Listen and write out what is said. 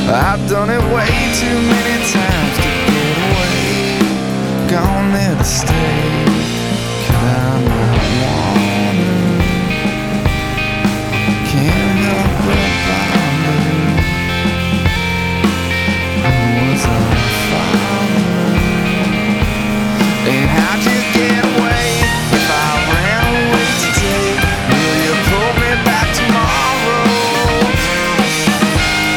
I've done it way too many times to get away. Gone there to stay.